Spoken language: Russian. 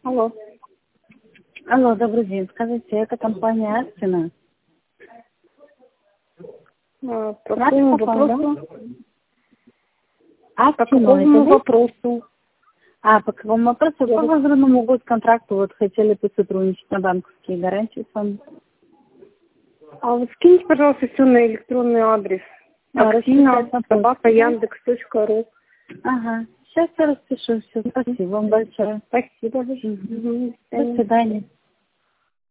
Алло. Алло, добрый день. Скажите, это компания Астина? По какому вопросу? По Астина, какому вопросу? по какому вопросу? По возрастному год-контракту вот хотели бы сотрудничать на банковские гарантии с вами. А вот скиньте, пожалуйста, все на электронный адрес. Актина@яндекс.ру. Ага. Сейчас я распишу все. Спасибо вам большое. Спасибо. До свидания.